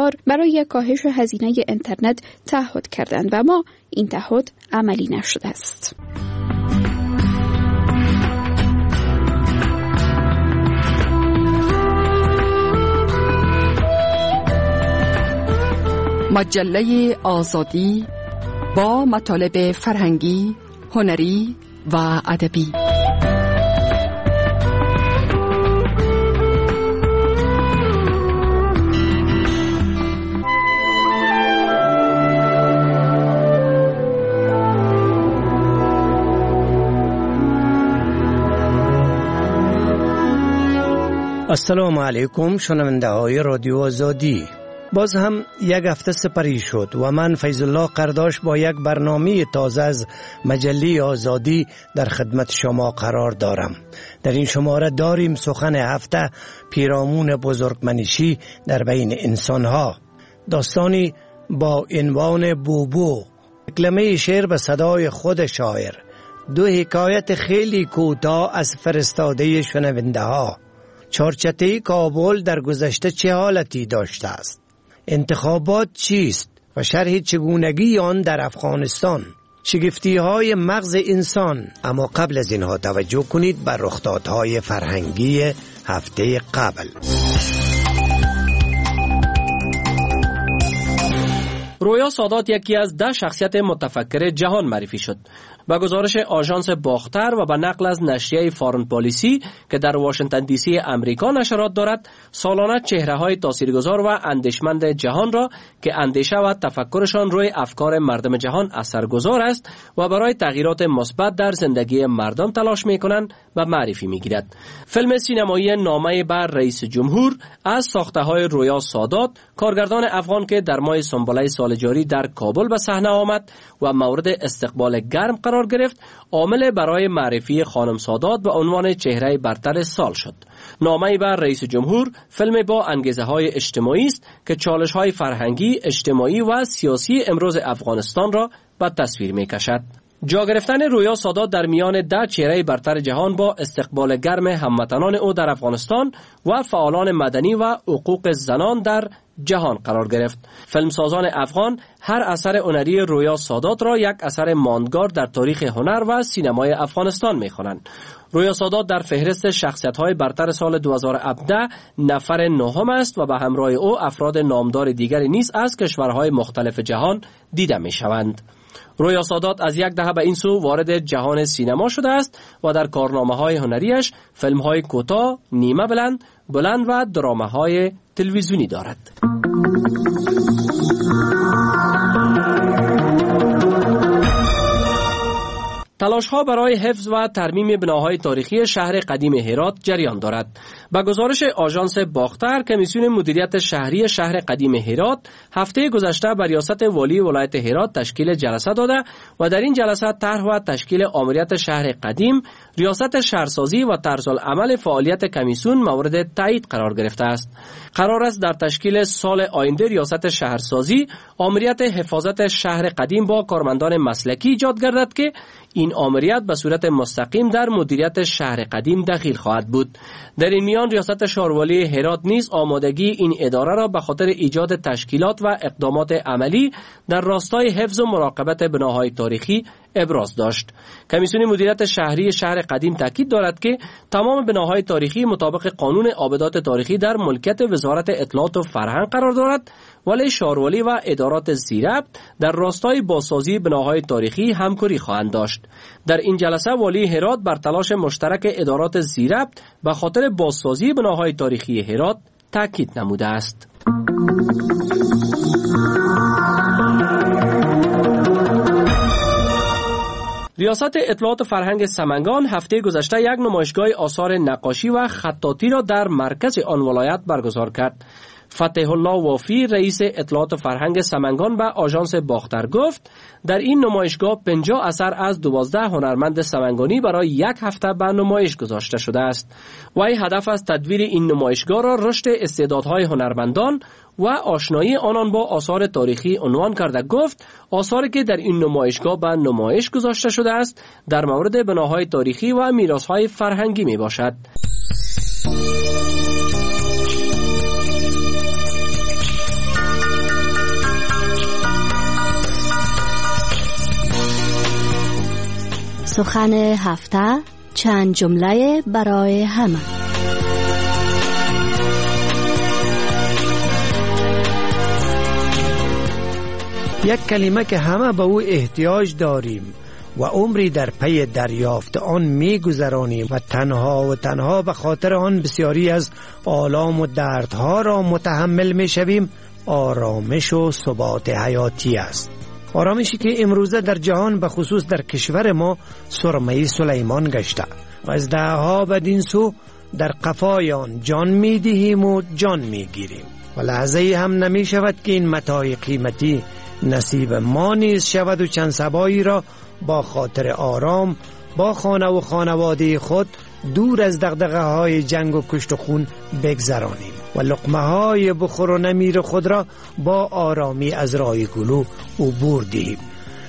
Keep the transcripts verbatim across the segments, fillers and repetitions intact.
بار برای کاهش هزینه اینترنت تعهد کردند و اما این تعهد عملی نشده است. مجله آزادی با مطالب فرهنگی، هنری و ادبی. السلام علیکم شنونده های رادیو آزادی. باز هم یک هفته سپری شد و من فیض الله قرداش با یک برنامه تازه از مجله آزادی در خدمت شما قرار دارم. در این شماره داریم سخن هفته پیرامون بزرگمنشی در بین انسانها، داستانی با عنوان بوبو، کلمه شعر به صدای خود شاعر، دو حکایت خیلی کوتاه از فرستاده شنونده ها، چارچته کابل در گذشته چه حالتی داشته است، انتخابات چیست و شرح چگونگی آن در افغانستان، شگفتی های مغز انسان. اما قبل از اینها توجه کنید بر رخدادهای فرهنگی هفته قبل. رویا سادات یکی از ده شخصیت متفکر جهان معرفی شد. با گزارش آژانس باختر و به نقل از نشریه فارن پالیسی که در واشنگتن دی سی امریکا نشرات دارد، سالانه چهره‌های تاثیرگذار و اندیشمند جهان را که اندیشه و تفکرشان روی افکار مردم جهان اثرگذار است و برای تغییرات مثبت در زندگی مردم تلاش می‌کنند و معرفی می‌گیرد. فیلم سینمایی نامه بر رئیس جمهور از ساخته‌های رویا سادات، کارگردان افغان که در ماه سنبله سال جاری در کابل به صحنه آمد و مورد استقبال گرم قرار گرفت، عامل برای معرفی خانم سادات به عنوان چهره برتر سال شد. نامه بر رئیس جمهور فیلم با انگیزه‌های اجتماعی است که چالش‌های فرهنگی، اجتماعی و سیاسی امروز افغانستان را به تصویر می‌کشد. جا گرفتن رویا سادات در میان ده چهره برتر جهان با استقبال گرم هموطنان او در افغانستان و فعالان مدنی و حقوق زنان در جهان قرار گرفت. فیلمسازان افغان هر اثر هنری رویا سادات را یک اثر ماندگار در تاریخ هنر و سینمای افغانستان می‌خوانند. رویا سادات در فهرست شخصیت‌های برتر سال دو هزار و هفده نفر نهم است و به همراه او افراد نامدار دیگری نیز از کشورهای مختلف جهان دیده می‌شوند. رویا سادات از یک دهه به این سو وارد جهان سینما شده است و در کارنامه‌های هنریش فیلم‌های کوتاه، نیمه بلند، بلند و درامه‌های تلویزیونی دارد. تلاش‌ها برای حفظ و ترمیم بناهای تاریخی شهر قدیم هرات جریان دارد. با گزارش آژانس باختر، کمیسیون مدیریت شهری شهر قدیم هرات هفته گذشته بر ریاست والی ولایت هرات تشکیل جلسه داده و در این جلسه طرح و تشکیل آمریت شهر قدیم، ریاست شهرسازی و طرزالعمل فعالیت کمیسیون مورد تایید قرار گرفته است. قرار است در تشکیل سال آینده ریاست شهرسازی آمریت حفاظت شهر قدیم با کارمندان مسلکی ایجاد گردد که این آمریت به صورت مستقیم در مدیریت شهر قدیم دخیل خواهد بود. در این میان ریاست شهروالی هرات نیز آمادگی این اداره را به خاطر ایجاد تشکیلات و اقدامات عملی در راستای حفظ و مراقبت بناهای تاریخی ابراز داشت. کمیسیون مدیریت شهری شهر قدیم تاکید دارد که تمام بناهای تاریخی مطابق قانون آبدات تاریخی در ملکیت وزارت اطلاعات و فرهنگ قرار دارد، ولی شهروالی و ادارات زیربط در راستای بازسازی بناهای تاریخی همکاری خواهند داشت. در این جلسه والی هرات بر تلاش مشترک ادارات زیربط به خاطر بازسازی بناهای تاریخی هرات تاکید نموده است. ریاست اطلاعات فرهنگ سمنگان هفته گذشته یک نمایشگاه آثار نقاشی و خطاطی را در مرکز آن ولایت برگزار کرد. فتح الله وافی رئیس اطلاعات فرهنگ سمنگان به آژانس باختر گفت در این نمایشگاه پنجاه اثر از دوازده هنرمند سمنگانی برای یک هفته به نمایش گذاشته شده است. وی هدف از تدویر این نمایشگاه را رشد استعدادهای هنرمندان و آشنایی آنان با آثار تاریخی عنوان کرده. گفت آثاری که در این نمایشگاه به نمایش گذاشته شده است در مورد بناهای تاریخی و میراثهای فرهنگی می باشد. سخن هفته، چند جمله برای همه. یک کلمه که همه به او احتیاج داریم و عمری در پی دریافت آن می گذرانیم و تنها و تنها به خاطر آن بسیاری از آلام و دردها را متحمل می شویم، آرامش و ثبات حیاتی است. آرامشی که امروزه در جهان به خصوص در کشور ما سرمه سلیمان گشته و از دهها بدین سو در قفای آن جان می دهیم و جان می گیریم و لحظه هم نمی شود که این متاع قیمتی نصیب ما نیز شود و چند صبایی را با خاطر آرام با خانه و خانواده خود دور از دغدغه های جنگ و کشت و خون بگذرانیم و لقمه های بخور و نمیر خود را با آرامی از راه گلو عبور دهیم.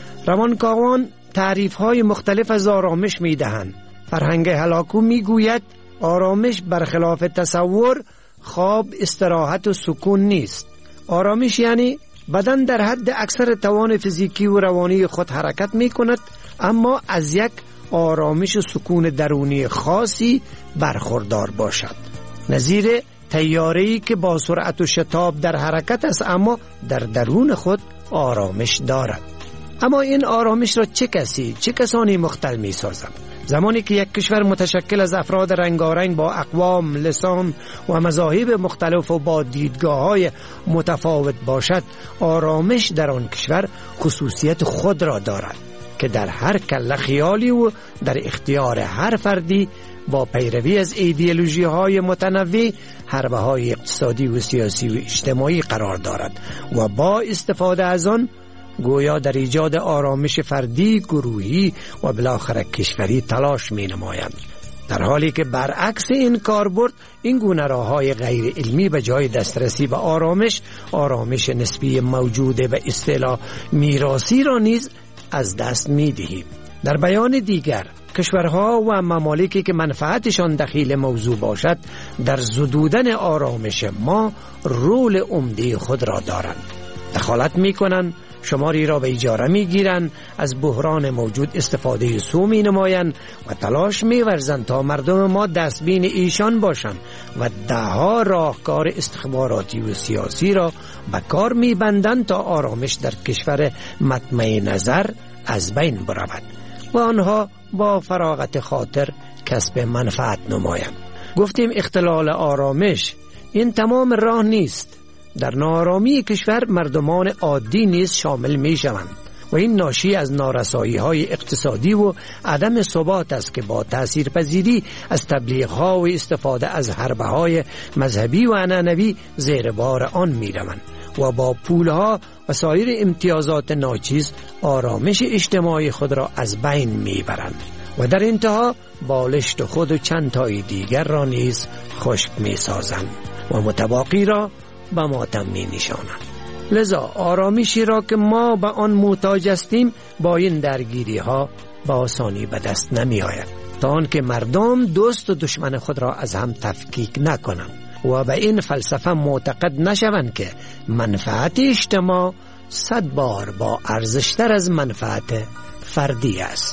روانکاوان تعریف های مختلف از آرامش می دهند. فرهنگ هلاکو می گوید آرامش برخلاف تصور خواب، استراحت و سکون نیست. آرامش یعنی بدن در حد اکثر توان فیزیکی و روانی خود حرکت می کند، اما از یک آرامش و سکون درونی خاصی برخوردار باشد، نظیر طیاره‌ای که با سرعت و شتاب در حرکت است اما در درون خود آرامش دارد. اما این آرامش را چه کسی چه کسانی مختل می سازند؟ زمانی که یک کشور متشکل از افراد رنگارنگ با اقوام، لسان و مذاهب مختلف و با دیدگاه‌های متفاوت باشد، آرامش در آن کشور خصوصیت خود را دارد که در هر کله خیالی و در اختیار هر فردی با پیروی از ایدئولوژی های متنوع، حربه های اقتصادی و سیاسی و اجتماعی قرار دارد و با استفاده از آن گویا در ایجاد آرامش فردی، گروهی و بالاخره کشوری تلاش می نمایند، در حالی که برعکس این کاربرد این گونه راه‌های غیر علمی به جای دسترسی به آرامش، آرامش نسبی موجوده به اصطلاح میراثی را نیز از دست می دهیم. در بیان دیگر، کشورها و ممالکی که منفعتشان دخیل موضوع باشد در زدودن آرامش ما رول عمده خود را دارند. دخالت می کنند، شماری را به اجاره می گیرند، از بحران موجود استفاده سو می نمایند و تلاش می ورزند تا مردم ما دستبین ایشان باشند و دهها راهکار استخباراتی و سیاسی را به کار می بندند تا آرامش در کشور مطمع نظر از بین برود و آنها با فراغت خاطر کسب منفعت نمایند. گفتیم اختلال آرامش این تمام راه نیست. در ناآرامی کشور مردمان عادی نیز شامل می شوند و این ناشی از نارسایی های اقتصادی و عدم ثبات است که با تاثیرپذیری از تبلیغ ها و استفاده از حربه های مذهبی و عنعنوی زیر بار آن می روند و با پول ها و سایر امتیازات ناچیز آرامش اجتماعی خود را از بین می برند و در انتها بالشت خود و چند تای دیگر را نیز خشک می سازند و متباقی را به ماتم می نشانند. لذا آرامشی را که ما به آن محتاج هستیم با این درگیری ها به آسانی به دست نمی آید، تا آنکه مردم دوست و دشمن خود را از هم تفکیک نکنند و به این فلسفه معتقد نشوند که منفعت اجتماع صد بار با ارزشتر از منفعت فردی است.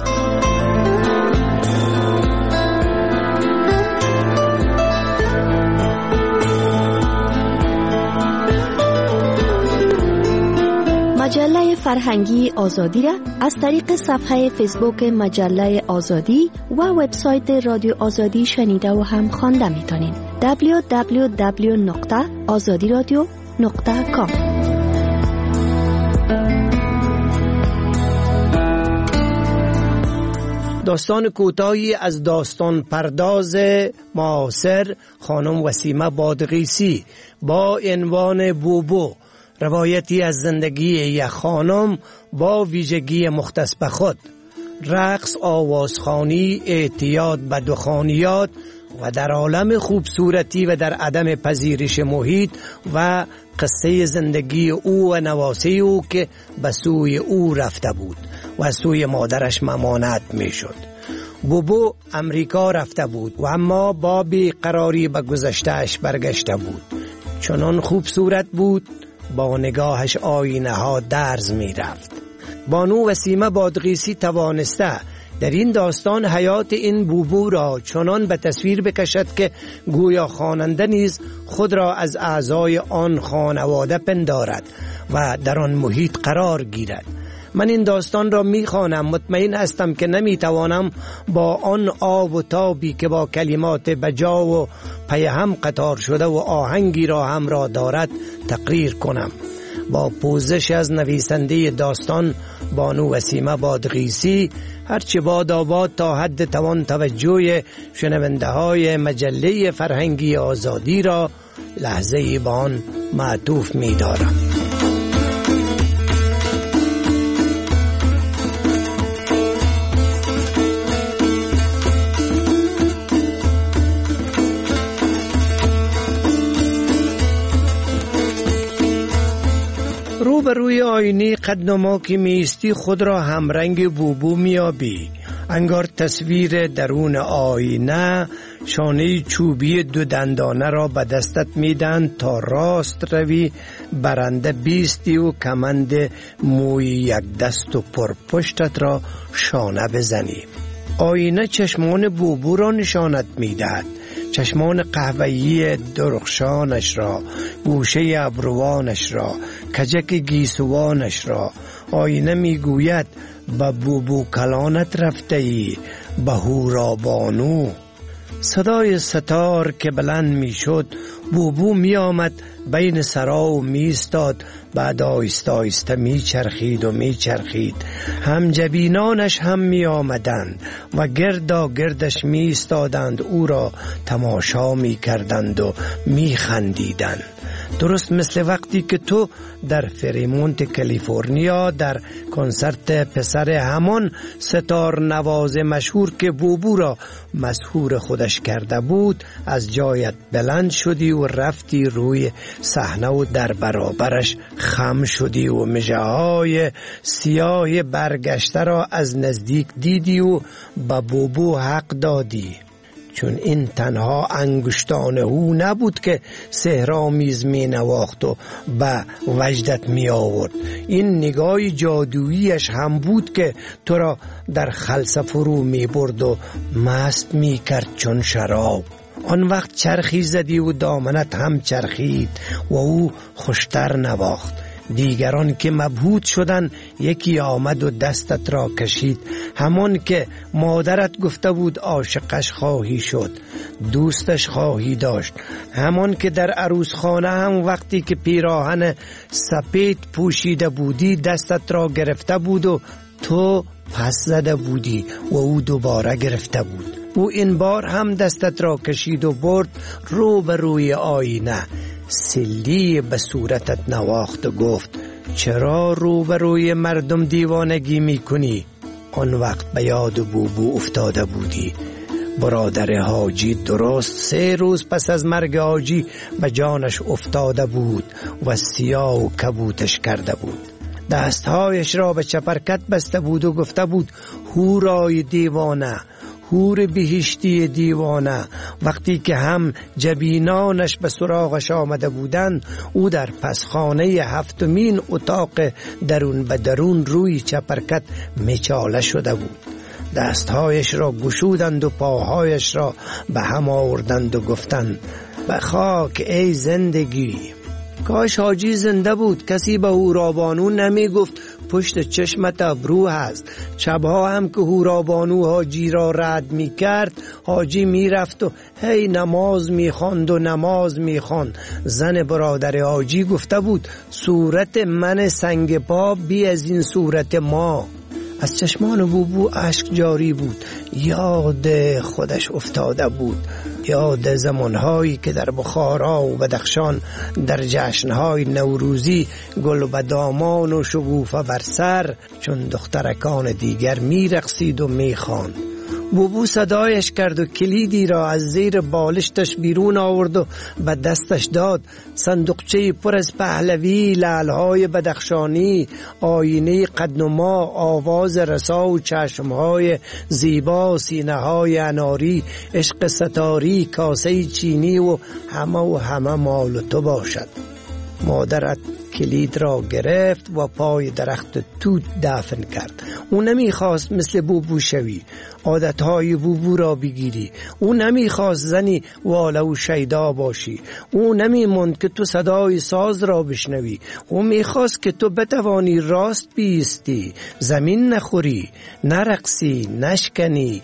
مجله فرهنگی آزادی را از طریق صفحه فیسبوک مجله آزادی و وبسایت رادیو آزادی شنیده و هم خوانده میتونید. دبلیو دبلیو دبلیو نقطه آزادی رادیو نقطه کام. داستان کوتاهی از داستان پرداز معاصر خانم وسیمه بادغیسی با عنوان بوبو، روایتی از زندگی یک خانم با ویژگی مختص به خود، رقص، آوازخوانی، اعتیاد به دخانیات و در عالم خوبصورتی و در عدم پذیرش محیط و قصه زندگی او و نواسه او که به سوی او رفته بود و سوی مادرش ممانعت می شد. بوبو امریکا رفته بود و اما با بیقراری به گذشته‌اش برگشته بود. چنان خوبصورت بود با نگاهش آینه ها درز می رفت. بانو وسیمه بادغیسی توانسته در این داستان حیات این بوبو را چنان به تصویر بکشد که گویا خواننده نیز خود را از اعضای آن خانواده پندارد و در آن محیط قرار گیرد. من این داستان را میخوانم، مطمئن هستم که نمیتوانم با آن آب و تابی که با کلمات بجا و پی هم قطار شده و آهنگی را همراه دارد تقریر کنم. با پوزش از نویسنده داستان بانو وسیمه بادغیسی، هرچه باد آباد تا حد توان توجه شنونده های مجله فرهنگی آزادی را لحظه به آن معطوف می دارم. رو به روی آینه قدنما که میستی خود را همرنگ بوبو میابی. انگار تصویر درون آینه شانه چوبی دو دندانه را به دستت میدن تا راست روی، برنده بیستی و کمند موی یک دست و پرپشتت را شانه بزنی. آینه چشمان بوبو را نشانت میدهد، چشمان قهوه‌ای درخشانش را، گوشه ابروانش را، کجک گیسوانش را. آینه میگوید به بوبو کلانت رفته ای، به هورا بانو. صدای ستار که بلند میشد، بوبو می آمد بین سرا و می استاد، بعد آیسته آیسته می چرخید و می چرخید. هم جبینانش هم می آمدند و گردا گردش می استادند، او را تماشا می کردند و می خندیدند. درست مثل وقتی که تو در فریمونت کالیفرنیا در کنسرت پسر همان ستار نواز مشهور که بوبو را مسحور خودش کرده بود از جایت بلند شدی و رفتی روی صحنه و در برابرش خم شدی و مژه‌های سیاه برگشته را از نزدیک دیدی و به بوبو حق دادی، چون این تنها انگشتان او نبود که سحرآمیز می نواخت و به وجدت می آورد. این نگاه جادوییش هم بود که تو را در خلسه فرو می برد و مست می کرد چون شراب. آن وقت چرخی زدی و دامنت هم چرخید و او خوشتر نواخت. دیگران که مبهوت شدن، یکی آمد و دستت را کشید، همان که مادرت گفته بود عاشقش خواهی شد، دوستش خواهی داشت، همان که در عروسخانه هم وقتی که پیراهن سپید پوشیده بودی دستت را گرفته بود و تو پس زده بودی و او دوباره گرفته بود. او این بار هم دستت را کشید و برد رو به روی آینه، سلی به صورتت نواخت و گفت چرا رو به روی مردم دیوانگی می کنی؟ آن وقت به یاد بوبو افتاده بودی. برادر حاجی درست سه روز پس از مرگ حاجی به جانش افتاده بود و سیاه و کبوتش کرده بود. دستهایش را به چپرکت بسته بود و گفته بود هورای دیوانه، هور بهشتی دیوانه. وقتی که هم جبینانش به سراغش آمده بودند، او در پسخانه هفتمین اتاق درون به درون روی چپرکت مچاله شده بود. دستهایش را گشودند و پاهایش را به هم آوردند و گفتند به خاک ای زندگی. کاش حاجی زنده بود، کسی به هورابانو نمی گفت پشت چشمت ابرو هست. شبها هم که هورابانو حاجی را رد می کرد، حاجی می رفت و هی نماز می خواند و نماز می خواند. زن برادر حاجی گفته بود صورت من سنگ پا بی از این صورت ما. از چشمان بوبو اشک جاری بود، یاد خودش افتاده بود، یاد زمانهایی که در بخارا و بدخشان در جشنهای نوروزی گل و بدامان و شگوفه بر سر چون دخترکان دیگر می رقصید و می خواند. بوبو صدایش کرد و کلیدی را از زیر بالشتش بیرون آورد و به دستش داد. صندوقچه پر از پهلوی، لعلهای بدخشانی، آینه قدنما، آواز رسا و چشمهای زیبا، سینه‌های اناری، عشق ستاری، کاسه چینی و همه و همه مال تو باشد. مادرت کلید را گرفت و پای درخت توت دفن کرد. او نمیخواست مثل بوبو شوی، عادتهای بوبو را بگیری. او نمیخواست زنی واله و شیدا باشی. او نمیموند که تو صدای ساز را بشنوی. او میخواست که تو بتوانی راست بیستی، زمین نخوری، نرقصی، نشکنی،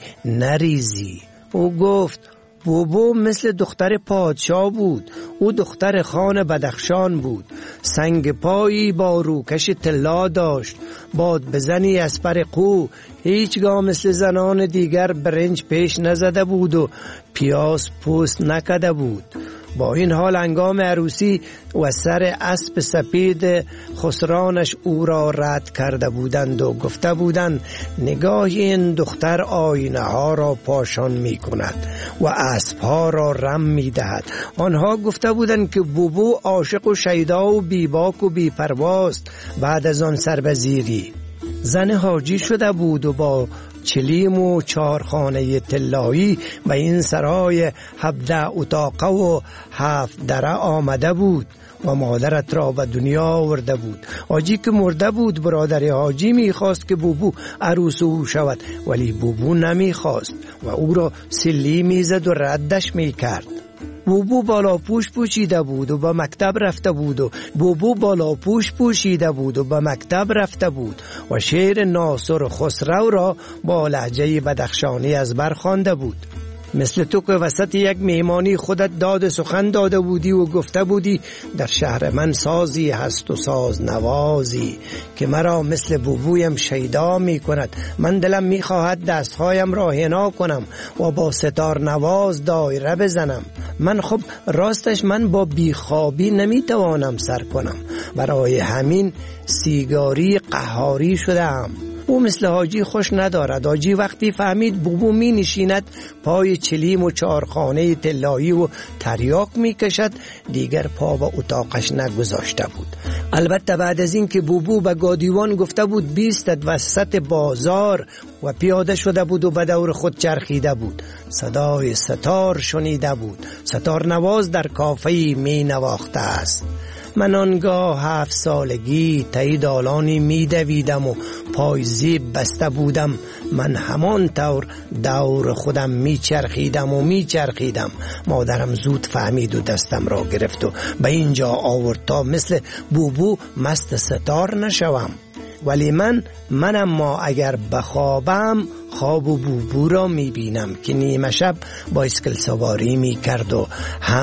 نریزی. او گفت بوبو مثل دختر پادشاه بود. او دختر خان بدخشان بود. سنگ پایی با روکش طلا داشت. باد بزنی از پر قو. هیچگاه مثل زنان دیگر برنج پیش نزده بود و پیاز پوست نکده بود. با این حال هنگام عروسی و سر اسب سپید خسرانش او را رد کرده بودند و گفته بودند نگاه این دختر آینه ها را پاشان می کند و اسب ها را رم می دهد. آنها گفته بودند که بوبو عاشق و شیدا و بیباک و بی‌پرواست. بعد از آن سربزیری زن حاجی شده بود و با چلیم و چارخانه طلایی و این سرای هفده اتاقه و هفت دره آمده بود و مادرت را به دنیا آورده بود. حاجی که مرده بود، برادر حاجی میخواست که بوبو عروس او شود، ولی بوبو نمیخواست و او را سلی میزد و ردش میکرد. بوبو بالا پوش پوشیده بود و به مکتب رفته بود و بوبو بالا پوش پوشیده بود و به مکتب رفته بود و شعر ناصر خسرو را با لهجه بدخشانی از بر خوانده بود. مثل تو که وسط یک میمانی خودت داد سخن داده بودی و گفته بودی در شهر من سازی هست و ساز نوازی که مرا مثل بوبویم شیدا می کند. من دلم می خواهد دستهایم را حنا کنم و با ستار نواز دایره بزنم. من خب راستش من با بیخوابی نمی توانم سر کنم، برای همین سیگاری قهاری شدم. او مثل حاجی خوش ندارد. حاجی وقتی فهمید بوبو می نشیند پای چلیم و چارخانه طلایی و تریاک می کشد، دیگر پا به اتاقش نگذاشته بود. البته بعد از این که بوبو به گادیوان گفته بود بیستد وسط بازار و پیاده شده بود و به دور خود چرخیده بود، صدای ستار شنیده بود. ستار نواز در کافه‌ای می نواخته است. من آنگاه هفت سالگی تایی دالانی می دویدم و پای زیب بسته بودم. من همان طور دور خودم می چرخیدم و می چرخیدم. مادرم زود فهمید و دستم را گرفت و به اینجا آورد تا مثل بوبو مست ستار نشوم. ولی من منم ما اگر بخوابم خواب و بوبو را می بینم که نیمه شب بایسکل سواری می کرد و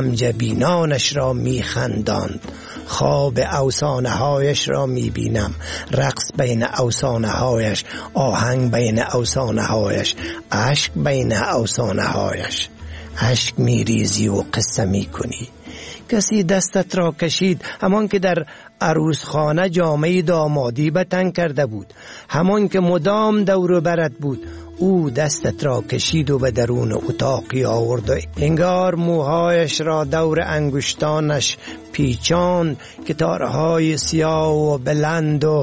همجبینانش را می خنداند. خواب افسانه هایش را می بینم، رقص بین افسانه هایش، آهنگ بین افسانه هایش، عشق بین افسانه هایش. عشق می ریزی و قصه می کنی. کسی دستت را کشید، همان که در عروسخانه جامه دامادی به تن کرده بود، همان که مدام دور برت بود. او دستت را کشید و به درون اتاقی آورد و انگار موهایش را دور انگشتانش پیچاند که تارهای سیاه و بلند و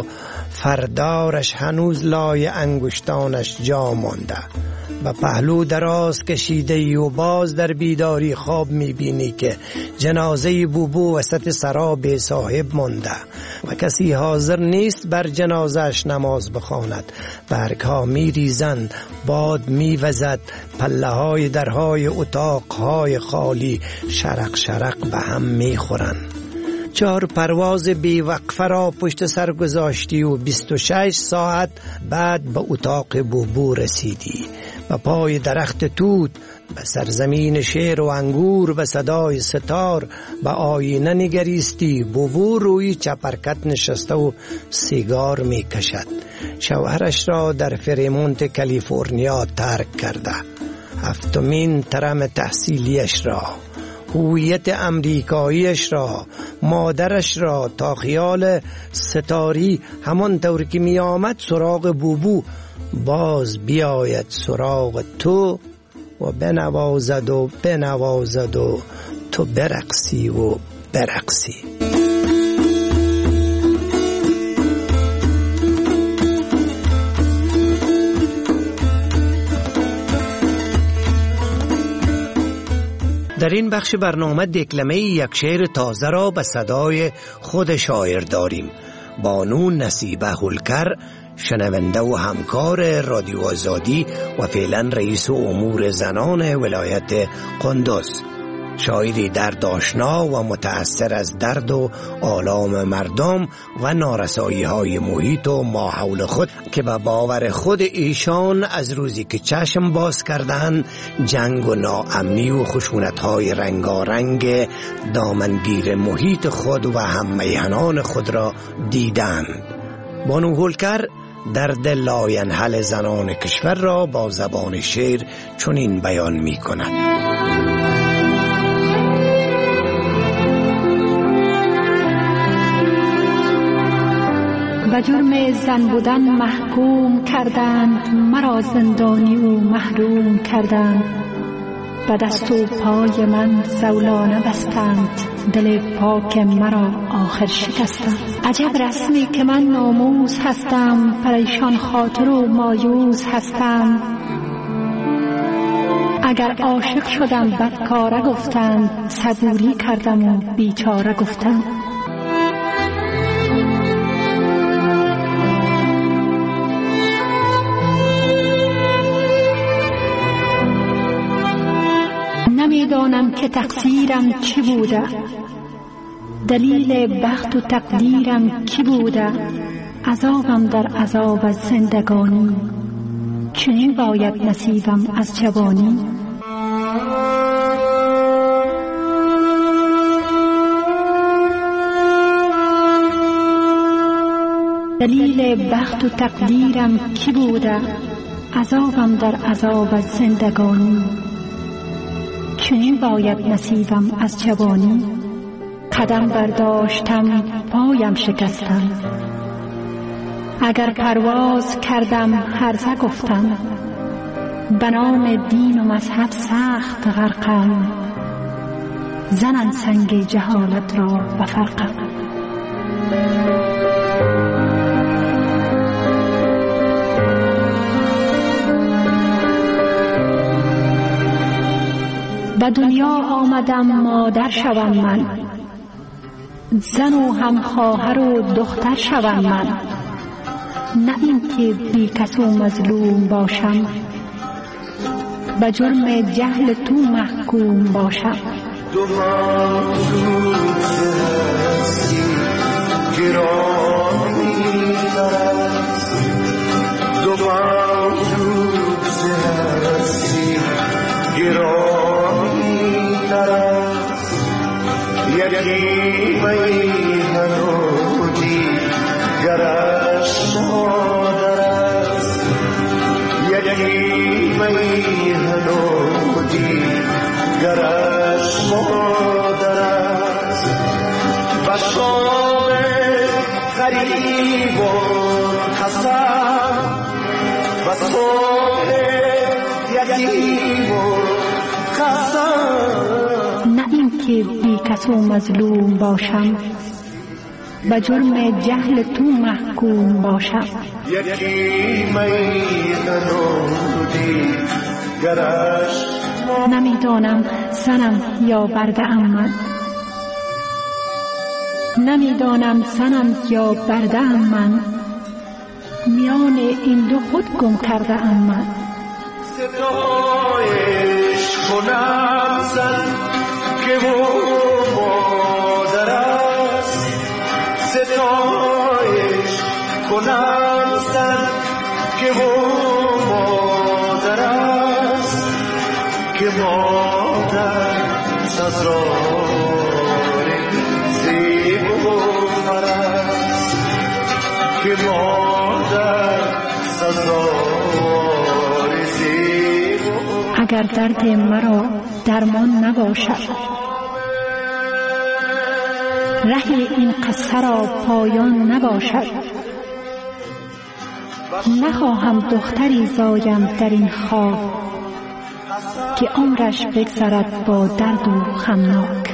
فردارش هنوز لای انگشتانش جا مانده. و پهلو دراز کشیده ای و باز در بیداری خواب میبینی که جنازه بوبو وسط سرا بی صاحب مانده و کسی حاضر نیست بر جنازش نماز بخواند. برگ ها میریزند، باد میوزد، پله های درهای اتاقهای خالی شرق شرق به هم میخورند. چهار پرواز بی وقفه را پشت سر گذاشتی و بیست و شش ساعت بعد به اتاق بوبو رسیدی. و پای درخت توت، به سرزمین شیر و انگور، به صدای ستار، به آینه نگریستی. بوبو روی چپرکت نشسته و سیگار می کشد. شوهرش را در فریمونت کالیفرنیا ترک کرده. هفتمین ترم تحصیلیش را، هویت امریکاییش را، مادرش را، تا خیال ستاری همان طور که می آمد سراغ بوبو باز بیاید سراغ تو و بنوازد و بنوازد و تو برقصی و برقصی. در این بخش برنامه دکلمه یک شعر تازه را به صدای خود شاعر داریم. بانو نصیبه هولکر، شنونده و همکار رادیو آزادی و فعلا رئیس امور زنان ولایت قندوز، شاعری درد آشنا و متأثر از درد و آلام مردم و نارسایی های محیط و ماحول خود که به باور خود ایشان از روزی که چشم باز کردند جنگ و ناامنی و خشونت های رنگارنگ دامنگیر محیط خود و هم میهنان خود را دیدند. بانو هولکر درد لاینحل زنان کشور را با زبان شعر چنین بیان می کند. به جرم زن بودن محکوم کردند، مرا زندانی و محروم کردند. به دست و پای من زولانه بستند، دل پاک مرا آخر شکستند. عجب رسمی که من ناموس هستم، پریشان خاطر و مایوس هستم. اگر عاشق شدم بدکاره گفتند، صبوری کردم و بیچاره گفتند. نمیدانم که تقصیرم چی بوده، دلیل بخت و تقدیرم کی بوده. عذابم در عذاب از زندگانی، چنین باید نصیبم از جوانی. دلیل بخت و تقدیرم کی بوده، عذابم در عذاب از زندگانی، چنین باید نصیبم از جوانی. قدم برداشتم پایم شکستم، اگر پرواز کردم هرزه گفتم. به نام دین و مذهب سخت غرقم، زنن سنگ جهالت را به فرقم. به دنیا آمدم مادر شوم من، زن و هم خواهر و دختر شوم من. نه این که بی کس و مظلوم باشم، به جرم جهل تو محکوم باشم. دو موجود هستی گرامی است، دو موجود هستی گرامی است. یکی میهن و دیگرش مادر است، یکی میهن و دیگرش مادر است. بشام غریب و حسن، بشام یتیم و خسن. نه این که بی کس و مظلوم باشم، به جرم جهل تو محکوم باشم. یکی میهن و دیگرش نمیدانم زنم یا برده ام من، نمیدانم زنم یا برده ام من. میان این دو خود گم کرده ام من. ستایش کنم زن که او مادر است، ستایش کنم زن که او مادر است. که مادر سزار زیب و فرست، که مادر سزار زیب. اگر درد مرا درمان نباشد، ره این قصه را پایان نباشد. نخواهم دختری زایم در این خاک، که عمرش بگذرد با درد و غمناک.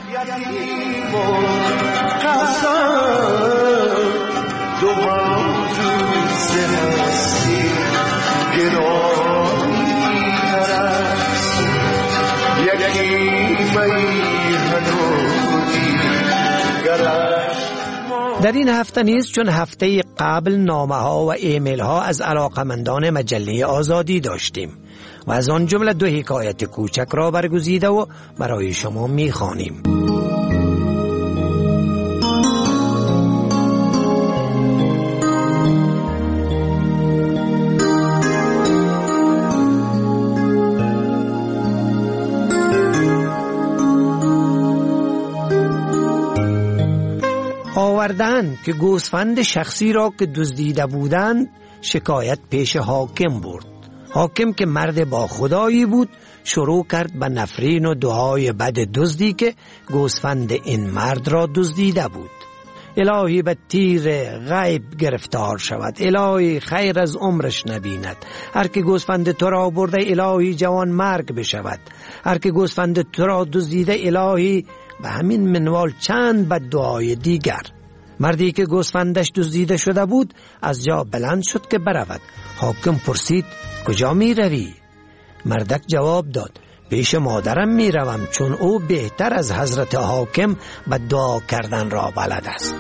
دو موجود هستی گرامی است، یکی در این هفته نیز چون هفته قبل نامه ها و ایمیل ها از علاقمندان مجله آزادی داشتیم و از آن جمله دو حکایت کوچک را برگزیده و برای شما می خوانیم. آوردن که گوسفند شخصی را که دزدیده بودند شکایت پیش حاکم برد. حاکم که مرد با خدایی بود شروع کرد به نفرین و دعای بد دزدی که گوسفند این مرد را دزدیده بود. الهی به تیر غیب گرفتار شود، الهی خیر از عمرش نبیند، هر که گوسفند تو را برده الهی جوان مرگ بشود، هر که گوسفند تو را دزدیده الهی و همین منوال چند بد دعای دیگر. مردی که گوسفندش دزدیده شده بود از جا بلند شد که برود. حاکم پرسید کجا می روی؟ مردک جواب داد پیش مادرم می روم چون او بهتر از حضرت حاکم به دعا کردن را بلد است.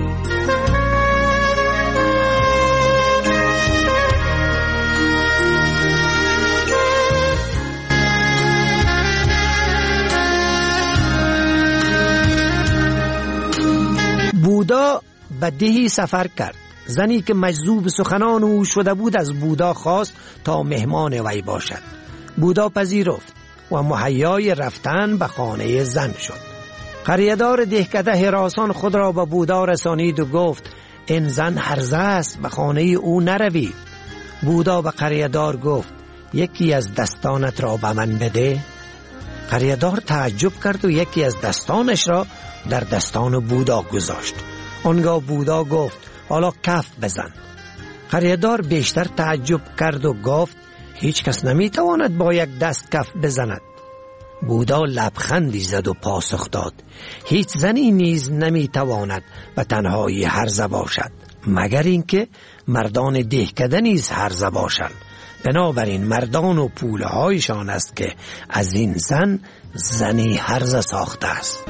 بودا به دهی سفر کرد. زنی که مجذوب سخنان او شده بود از بودا خواست تا مهمان وی باشد. بودا پذیرفت و مهیای رفتن به خانه زن شد. قریه‌دار دهکده هراسان خود را به بودا رسانید و گفت این زن هرزه است، به خانه او نروید. بودا به قریه‌دار گفت یکی از دستانت را به من بده. قریه‌دار تعجب کرد و یکی از دستانش را در دستان بودا گذاشت. آنگاه بودا گفت حالا کف بزن. قریه‌دار بیشتر تعجب کرد و گفت هیچ کس نمی تواند با یک دست کف بزند. بودا لبخندی زد و پاسخ داد هیچ زنی نیز نمی تواند به تنهایی هرزه باشد مگر اینکه مردان دهکده نیز هرزه باشند. بنابراین مردان و پوله هایشان است که از این زن زنی هرزه ساخته است.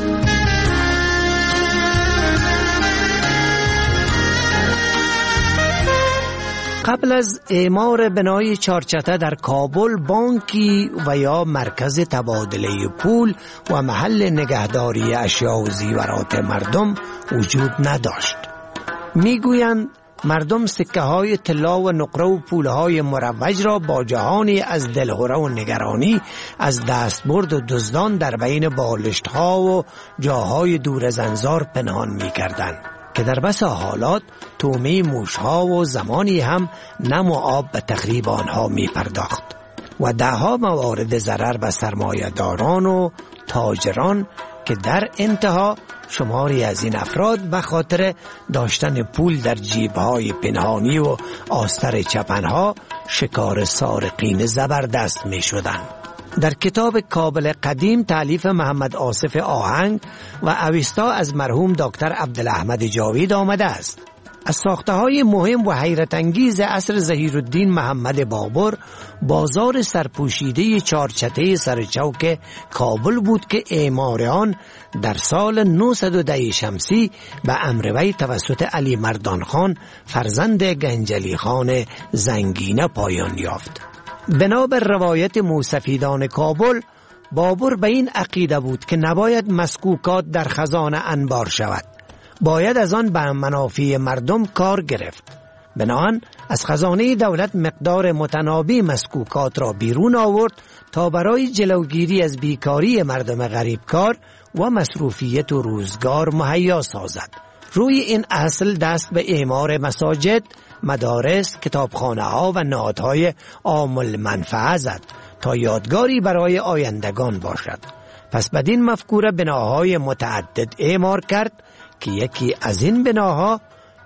قبل از اعمار بنای چارچته در کابل بانکی و یا مرکز تبادله پول و محل نگهداری اشیا و زیورات مردم وجود نداشت. میگویند مردم سکه های طلا و نقره و پوله های مروج را با جهانی از دلهره و نگرانی از دستبرد و دزدان در بین بالشت ها و جاهای دور زنزار پنهان می کردند که در بسا حالات تومه موش ها و زمانی هم نم و آب به تخریب آنها می پرداخت و دهها موارد ضرر به سرمایه داران و تاجران که در انتها شماری از این افراد به خاطر داشتن پول در جیبهای پنهانی و آستر چپنها شکار سارقین زبردست می شدند. در کتاب کابل قدیم تالیف محمد آصف آهنگ و اوستا از مرحوم دکتر عبدالاحمد جاوید آمده است. از ساخته‌های مهم و حیرت انگیز عصر ظهیرالدین محمد بابر بازار سرپوشیده چارچته سرچوک کابل بود که اعمار آن در سال نهصد و ده شمسی به امر وی توسط علی مردان خان فرزند گنجلی خان زنگینه پایان یافت. بنابر روایت موسفیدان کابل بابر به این عقیده بود که نباید مسکوکات در خزانه انبار شود، باید از آن به منافع مردم کار گرفت. بنابراین از خزانه دولت مقدار متنابی مسکوکات را بیرون آورد تا برای جلوگیری از بیکاری مردم غریبکار و مصروفیت و روزگار مهیا سازد. روی این اصل دست به اعمار مساجد، مدارس، کتابخانه ها و نهادهای عام المنفعه زد تا یادگاری برای آیندگان باشد. پس بدین مفکوره بناهای متعدد اعمار کرد که یکی از این بناها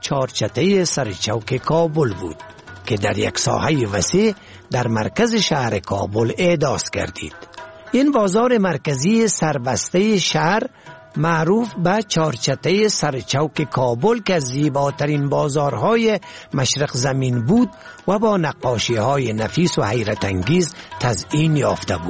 چارچته سرچوک کابل بود که در یک ساحه وسیع در مرکز شهر کابل احداث گردید. این بازار مرکزی سربسته شهر معروف به چارچته سرچوک کابل که از زیباترین بازارهای مشرق زمین بود و با نقاشی‌های نفیس و حیرت انگیز تزیین یافته بود.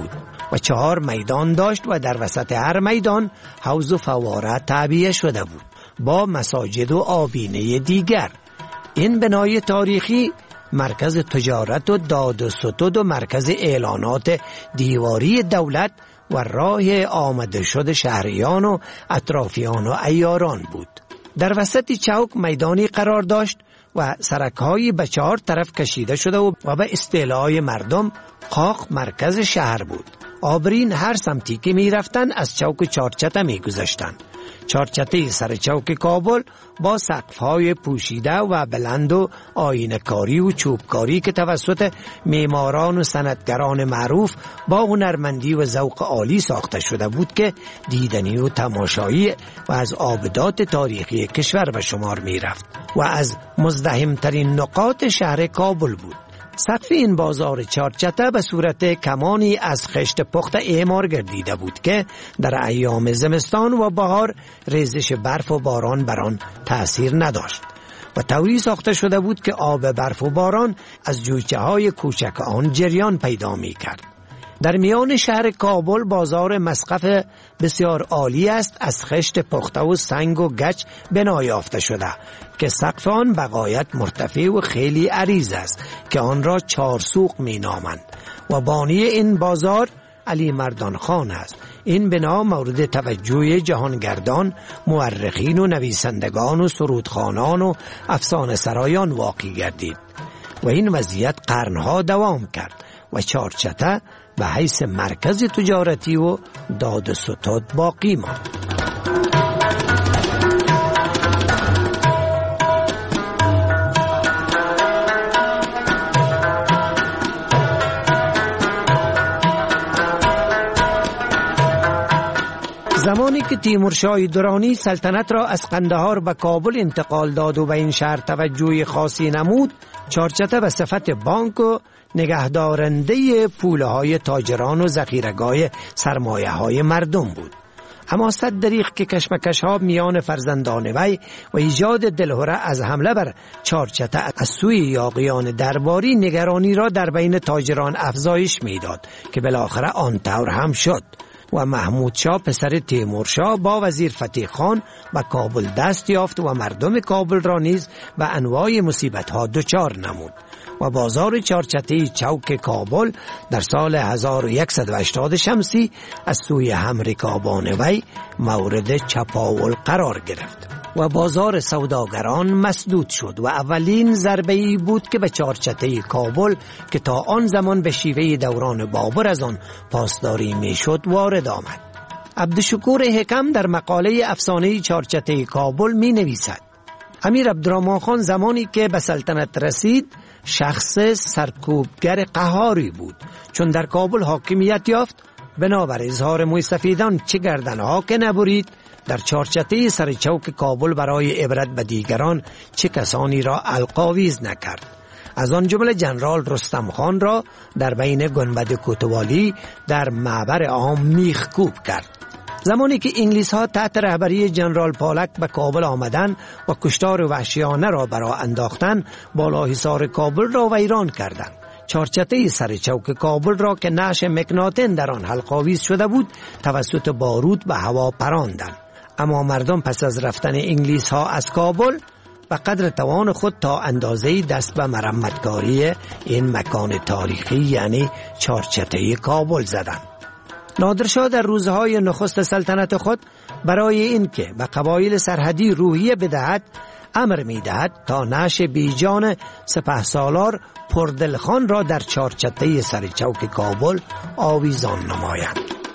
و چهار میدان داشت و در وسط هر میدان حوض و فواره تعبیه شده بود با مساجد و آبینه دیگر. این بنای تاریخی مرکز تجارت و داد و ستد و مرکز اعلانات دیواری دولت و راه آمده شد شهریان و اطرافیان و عیاران بود. در وسط چوک میدانی قرار داشت و سرک‌هایی به چهار طرف کشیده شده و به استعلای مردم قاق مرکز شهر بود. آبرین هر سمتی که می رفتن از چوک چارچته می گذشتن. چارچته سر چوک کابل با سقف‌های پوشیده و بلند و آینه‌کاری و چوبکاری که توسط معماران و صنعتگران معروف با هنرمندی و ذوق عالی ساخته شده بود که دیدنی و تماشایی و از آبدات تاریخی کشور به شمار می رفت و از مزدحمترین نقاط شهر کابل بود. سقف این بازار چارچته به صورت کمانی از خشت پخت اعمار گردیده بود که در ایام زمستان و بهار ریزش برف و باران بر آن تأثیر نداشت و طوری ساخته شده بود که آب برف و باران از جویچه های کوچک آن جریان پیدا می کرد. در میان شهر کابل بازار مسقف بسیار عالی است، از خشت پخته و سنگ و گچ بنا یافته شده که سقف آن بغایت مرتفع و خیلی عریض است که آن را چارسوق می نامند و بانی این بازار علی مردان خان است. این بنا مورد توجه جهانگردان، مورخین و نویسندگان و سرودخوانان و افسانه سرایان واقع گردید و این وضعیت قرنها دوام کرد و چارچته به حیث مرکز تجارتی و داد و ستد باقی ماند. زمانی که تیمورشاه درانی سلطنت را از قندهار به کابل انتقال داد و به این شهر توجه خاصی نمود، چارچته به صفت بانک و نگهدارنده پولهای تاجران و ذخیره‌گاه سرمایه‌های مردم بود. اما صد دریغ که کشمکش‌ها میان فرزندان وی و ایجاد دلهره از حمله بر چارچته از سوی یاغیان درباری نگرانی را در بین تاجران افزایش میداد که بالاخره آن طور هم شد و محمود شاه پسر تیمورشاه با وزیر فتح خان به کابل دست یافت و مردم کابل را نیز به انواع مصیبت‌ها دچار نمود و بازار چارچته چوک کابل در سال هزار و صد و هشتاد شمسی از سوی همرکابان وی مورد چپاول قرار گرفت و بازار سوداگران مسدود شد و اولین ضربه‌ای بود که به چارچته کابل که تا آن زمان به شیوه دوران بابر از آن پاسداری میشد وارد آمد. عبدالشکور حکم در مقاله افسانه چارچته کابل می نویسد: امیر عبدالرحمن خان زمانی که به سلطنت رسید شخص سرکوبگر قهاری بود. چون در کابل حاکمیت یافت، بنابر اظهار موسفیدان چه گردنها که نبرید، در چارچته سر چوک کابل برای عبرت به دیگران چه کسانی را القاویز نکرد. از آن جمله جنرال رستم خان را در بین گنبد کوتوالی در معبر عام میخکوب کرد. زمانی که انگلیس ها تحت رهبری جنرال پالک به کابل آمدند و کشتار وحشیانه را برا انداختند، بالا حصار کابل را ویران کردند. چارچته سر چوک کابل را که نعش مکناتن در آن حلقاویز شده بود توسط بارود به هوا پراندند. اما مردم پس از رفتن انگلیس ها از کابل به قدر توان خود تا اندازه‌ای دست به مرمتکاری این مکان تاریخی یعنی چارچته کابل زدند. نادرشاه در روزهای نخست سلطنت خود برای اینکه به قبایل سرحدی روحیه بدهد امر می‌دهد تا نعش بیجان سپهسالار پردلخان را در چارچته سر چوک کابل آویزان نمایند.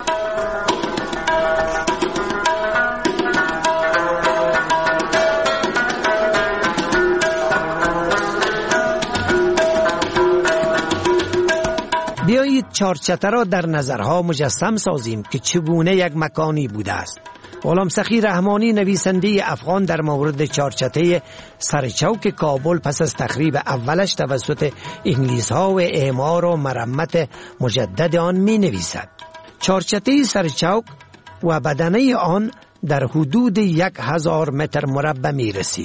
بیایید چارچته را در نظرها مجسم سازیم که چگونه یک مکانی بوده است. غلام سخی رحمانی نویسنده افغان در مورد چارچته سرچوک کابل پس از تخریب اولش توسط انگلیس ها و اعمار و مرمت مجدد آن می نویسد: چارچته سرچوک و بدنه آن در حدود یک هزار متر مربع می رسید.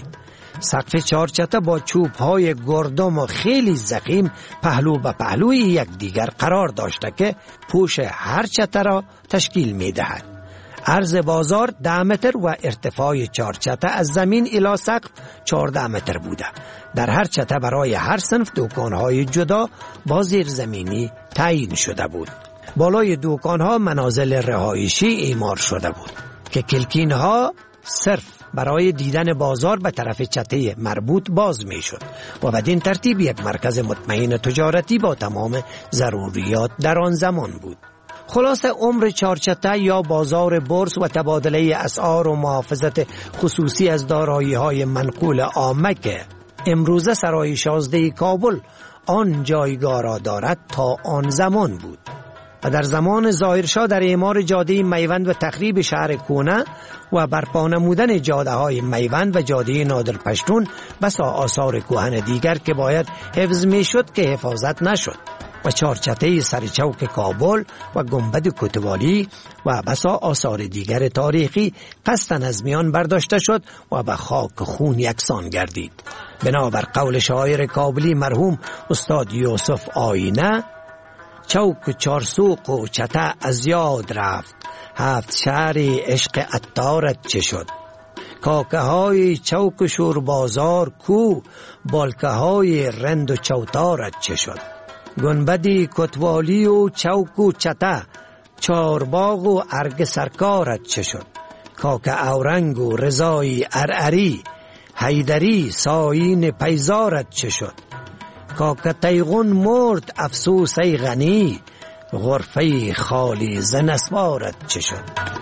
سقف چارچته با چوب های گردم و خیلی ضخیم پهلو به پهلوی یکدیگر قرار داشته که پوش هر چته را تشکیل می دهد. عرض بازار ده متر و ارتفاع چارچته از زمین الی سقف چهارده متر بوده. در هر چته برای هر صنف دکانهای جدا با زیرزمینی تعیین شده بود. بالای دکانها منازل رهایشی اعمار شده بود که کلکینها صرف برای دیدن بازار به طرف چته مربوط باز می شد و بدین ترتیب یک مرکز مطمئن تجارتی با تمام ضروریات در آن زمان بود. خلاصه عمر چارچته یا بازار بورس و تبادله اسعار و محافظت خصوصی از دارایی‌های منقول عامه که امروزه سرای شازده کابل آن جایگاه را دارد تا آن زمان بود و در زمان ظاهرشاه در اعمار جاده میوند و تخریب شهر کونه و برپا نمودن جاده های میوند و جاده نادر پشتون بسا آثار کهن دیگر که باید حفظ می شد که حفاظت نشد و چارچته سرچوک کابل و گنبد کوتوالی و بسا آثار دیگر تاریخی قصداً از میان برداشته شد و به خاک خون یکسان گردید. بنابر قول شاعر کابلی مرحوم استاد یوسف آینه، چوک چارسوق و چته از یاد رفت، هفت شهر عشق عطارت چه شد. کاکه های چوک شور بازار کو، بالکه های رند و چوتارت چه شد. گنبدی کتوالی و چوک و چته، چارباغ و ارگ سرکارت چه شد. کاکه اورنگ و رضای ارعری، حیدری ساین پیزارت چه شد. کاکه تیغون مرد افسوس ای غنی، غرفه خالی ز نسوارت چه شد.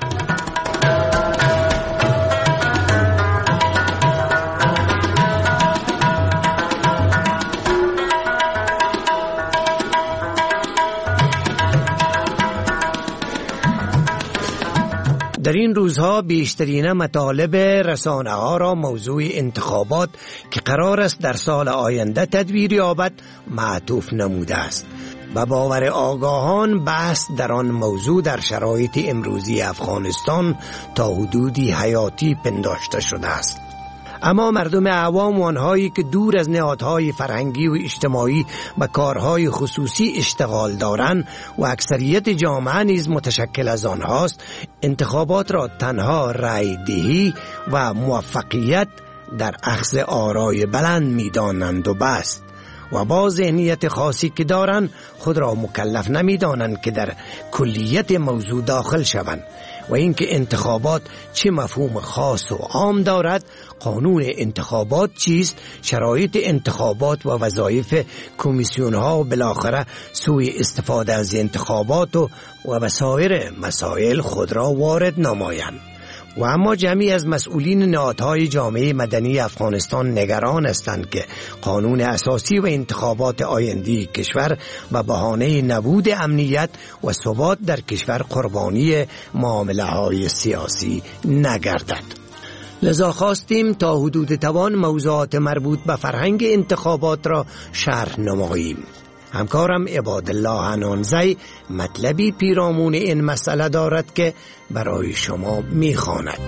در این روزها بیشترین مطالب رسانه ها را موضوع انتخابات که قرار است در سال آینده تدبیر یابد معطوف نموده است. به باور آگاهان بحث در آن موضوع در شرایط امروزی افغانستان تا حدودی حیاتی پنداشته شده است. اما مردم عوام و آنهایی که دور از نهادهای فرهنگی و اجتماعی و کارهای خصوصی اشتغال دارند و اکثریت جامعه نیز متشکل از آنهاست، انتخابات را تنها رأی دهی و موفقیت در اخذ آرای بلند می‌دانند و بس. و با ذهنیت خاصی که دارند خود را مکلف نمی‌دانند که در کلیت موضوع داخل شوند و اینکه انتخابات چه مفهوم خاص و عام دارد، قانون انتخابات چیست، شرایط انتخابات و وظایف کمیسیون ها و بالاخره سوی استفاده از انتخابات و وسایر مسائل خود را وارد نمایند. و اما جمعی از مسئولین نهادهای جامعه مدنی افغانستان نگران هستند که قانون اساسی و انتخابات آینده کشور و بهانه نبود امنیت و ثبات در کشور قربانی معامله های سیاسی نگردد. لذا خواستیم تا حدود توان موضوعات مربوط به فرهنگ انتخابات را شرح نماییم. همکارم عبادالله حنانزی مطلبی پیرامون این مسئله دارد که برای شما می‌خواند.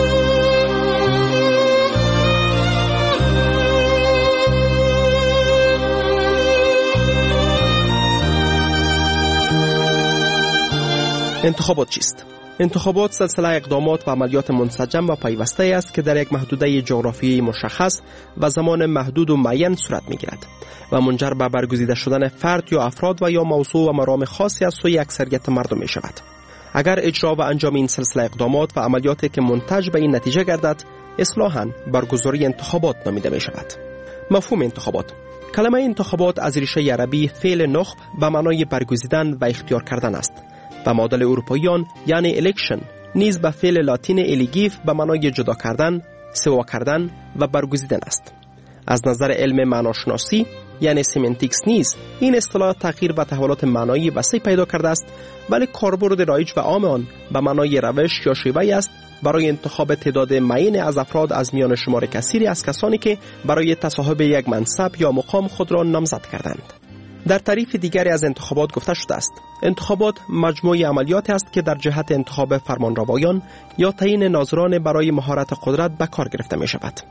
انتخابات چیست؟ انتخابات سلسله اقدامات و عملیات منسجم و پیوسته است که در یک محدوده جغرافیایی مشخص و زمان محدود و معین صورت می‌گیرد و منجر به برگزیده شدن فرد یا افراد و یا موضوع و مرام خاصی از سوی اکثریت مردم می‌شود. اگر اجرا و انجام این سلسله اقدامات و عملیاتی که منتج به این نتیجه گردد اصطلاحاً برگزاری انتخابات نامیده می‌شود. مفهوم انتخابات: کلمه انتخابات از ریشه عربی فعل نخب به معنای برگزیدن و اختیار کردن است و معادل اروپاییان یعنی الیکشن نیز به فعل لاتین الیگیف به معنای جدا کردن، سوا کردن و برگزیدن است. از نظر علم معناشناسی یعنی سیمنتیکس نیز این اصطلاح تغییر و تحولات معنایی وسیع پیدا کرده است، ولی کاربرد رایج و عام آن به معنای روش یا شیوهی است برای انتخاب تعداد معین از افراد از میان شمار کثیری از کسانی که برای تصاحب یک منصب یا مقام خود را نامزد کردند. در تعریف دیگری از انتخابات گفته شده است: انتخابات مجموعه عملیات است که در جهت انتخاب فرمانروایان یا تعیین ناظران برای مهارت قدرت به کار گرفته می شود.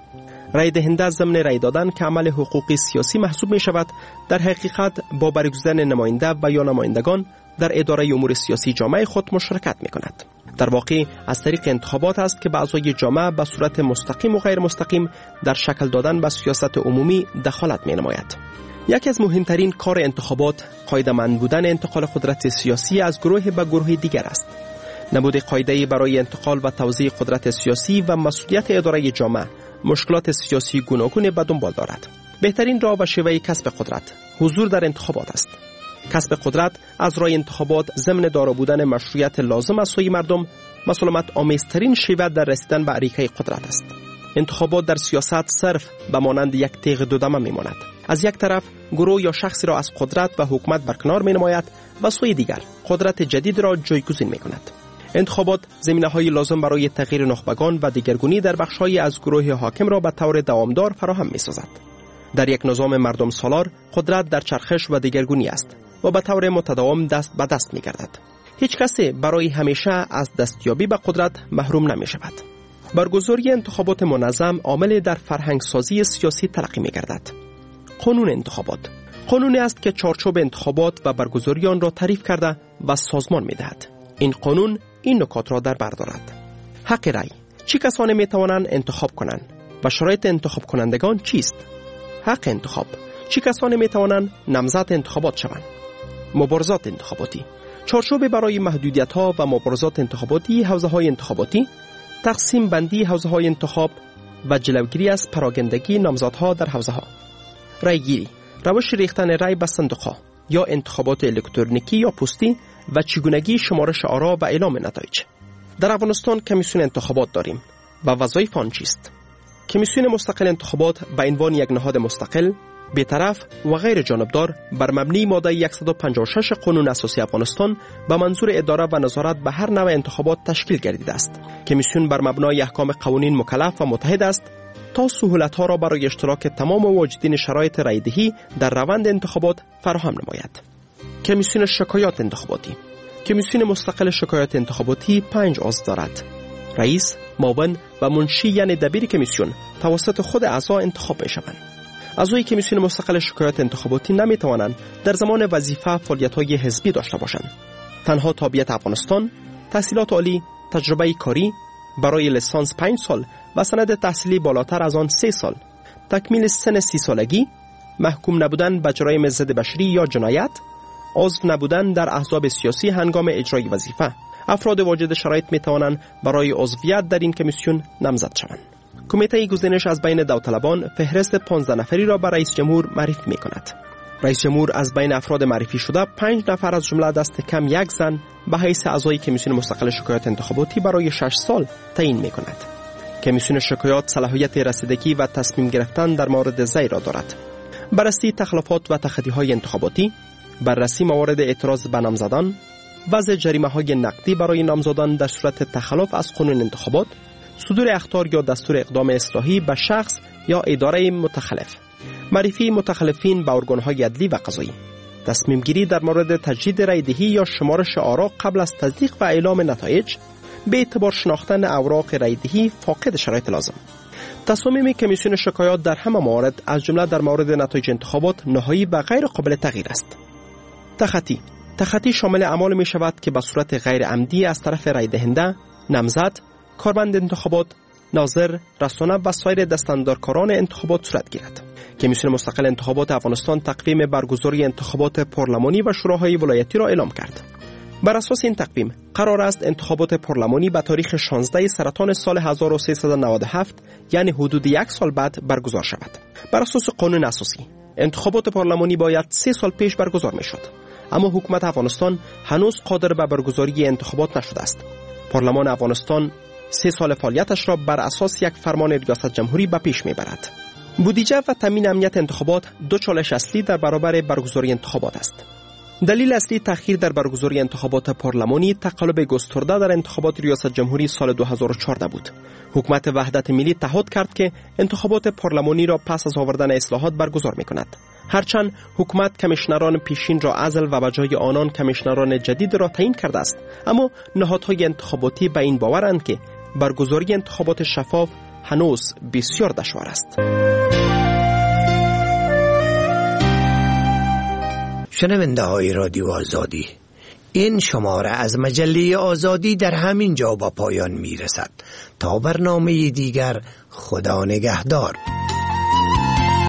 رای دهنده ضمن رای دادن که عمل حقوقی سیاسی محسوب می شود، در حقیقت با برگزیدن نماینده و یا نمایندگان در اداره امور سیاسی جامعه خود مشارکت می کند. در واقع از طریق انتخابات است که اعضای جامعه به صورت مستقیم و غیر مستقیم در شکل دادن به سیاست عمومی دخالت می نماید. یکی از مهمترین کار انتخابات قاعده‌مند بودن انتقال قدرت سیاسی از گروه به گروه دیگر است. نبود قاعده‌ای برای انتقال و توزیع قدرت سیاسی و مسئولیت اداره جامعه مشکلات سیاسی گوناگون به دنبال دارد. بهترین راه و شیوه کسب قدرت حضور در انتخابات است. کسب قدرت از راه انتخابات ضمن دارا بودن مشروعیت لازم از سوی مردم مسالمت آمیزترین شیوه در رسیدن به اریکه قدرت است. انتخابات در سیاست صرف به مانند یک تیغ دودمه میماند. از یک طرف گروه یا شخصی را از قدرت و حکومت برکنار می نماید و سوی دیگر قدرت جدید را جایگزین می کند. انتخابات زمینه های لازم برای تغییر نخبگان و دیگرگونی در بخش‌های از گروه حاکم را به طور دوامدار فراهم می سازد. در یک نظام مردم سالار قدرت در چرخش و دیگرگونی است و به طور متداوم دست به دست می گردد. هیچ کسی برای همیشه از دستیابی به قدرت محروم نمی شود. برگزاری انتخابات منظم عامل در فرهنگ سازی سیاسی تلقی می گردد. قانون انتخابات قانونی است که چارچوب انتخابات و برگزاری آن را تعریف کرده و سازمان می دهد. این قانون این نکات را در بر دارد. حق رأی، چه کسانی می توانند انتخاب کنند و شرایط انتخاب کنندگان چیست؟ حق انتخاب، چه کسانی می توانند نامزد انتخابات شوند؟ مبارزات انتخاباتی، چارچوب برای محدودیت ها و مبارزات انتخاباتی، حوزه های انتخاباتی، تقسیم بندی حوزه های انتخاب و جلوگیری از پراگندگی نامزدها در حوزه ها. رای گیری، روش ریختن رای به صندوق ها یا انتخابات الکترونیکی یا پستی و چگونگی شمارش آرا و اعلام نتایج. در افغانستان کمیسیون انتخابات داریم و وظایف آن چیست؟ کمیسیون مستقل انتخابات به عنوان یک نهاد مستقل، بی‌طرف و غیر جانبدار بر مبنی ماده صد و پنجاه و شش قانون اساسی افغانستان به منظور اداره و نظارت به هر نوع انتخابات تشکیل گردیده است. کمیسیون بر مبنای احکام قوانین مکلف و متحد است تا سهولت‌ها را برای اشتراک تمام واجدین شرایط رایدهی در روند انتخابات فراهم نماید. کمیسیون شکایات انتخاباتی، کمیسیون مستقل شکایات انتخاباتی پنج عضو دارد. رئیس، معاون و منشی یعنی دبیر کمیسیون توسط خود اعضا انتخاب می‌شوند. اعضای کمیسیون مستقل شکایات انتخاباتی نمی‌توانند در زمان وظیفه فعالیت‌های حزبی داشته باشند. تنها تابعیت افغانستان، تحصیلات عالی، تجربه کاری برای لیسانس پنج سال و سند تحصیلی بالاتر از آن سه سال، تکمیل سن سی سالگی، محکوم نبودن به جرایم ضد بشری یا جنایت، عضو نبودن در احزاب سیاسی هنگام اجرای وظیفه. افراد واجد شرایط می توانند برای عضویت در این کمیسیون نامزد شوند. کمیته گزینش از بین داوطلبان فهرست پانزده نفری را به رئیس جمهور معرفی می کند. رئیس جمهور از بین افراد معرفی شده پنج نفر از جمله دست کم یک زن به حیث اعضای کمیسیون مستقل شکایات انتخاباتی برای شش سال تعیین می کند. کمیسیون شکایات صلاحیت رسیدگی و تصمیم گرفتن در مورد زیر را دارد: بررسی تخلفات و تخطی‌های انتخاباتی، بررسی موارد اعتراض به نامزدان، وضع جریمه‌های نقدی برای نامزدان در صورت تخلف از قانون انتخابات، صدور اخطار یا دستور اقدام اصلاحی به شخص یا اداره متخلف، معرفی متخلفین به ارگان‌های عدلی و قضایی، تصمیم گیری در مورد تجدید رایدهی یا شمارش آرا قبل از تصدیق و اعلام نتایج به اعتبار شناختن اوراق رایدهی فاقد شرایط لازم. تصامیم کمیسیون شکایات در همه موارد از جمله در مورد نتایج انتخابات نهایی و غیر قابل تغییر است. تخطی تخطی شامل اعمال می شود که به صورت غیر عمدی از طرف رای دهنده، نامزد، کارمند انتخابات، ناظر، رسانه و سایر دستاندارکاران انتخابات صورت گیرد. کمیسیون مستقل انتخابات افغانستان تقویم برگزاری انتخابات پارلمانی و شوراهای ولایتی را اعلام کرد. بر اساس این تقویم قرار است انتخابات پارلمانی به تاریخ شانزده سرطان سال هزار و سیصد و نود و هفت یعنی حدود یک سال بعد برگزار شود. بر اساس قانون اساسی انتخابات پارلمانی باید سه سال پیش برگزار می شد، اما حکومت افغانستان هنوز قادر به برگزاری انتخابات نشده است. پارلمان افغانستان سه سال فعالیتش را بر اساس یک فرمان ریاست جمهوری به پیش می برد. بودجه و تامین امنیت انتخابات دو چالش اصلی در برابر برگزاری انتخابات است. دلیل اصلی تأخیر در برگزاری انتخابات پارلمانی تقلب گسترده در انتخابات ریاست جمهوری سال دو هزار و چهارده بود. حکومت وحدت ملی تعهد کرد که انتخابات پارلمانی را پس از آوردن اصلاحات برگزار می‌کند. هرچند حکومت کمیشنران پیشین را عزل و به جای آنان کمیشنران جدید را تعیین کرده است، اما نهادهای انتخاباتی به این باورند که برگزاری انتخابات شفاف، هنوز بسیار دشوار است. شنونده های رادیو آزادی، این شماره از مجله آزادی در همین جا با پایان می رسد. تا برنامه دیگر، خدا نگهدار.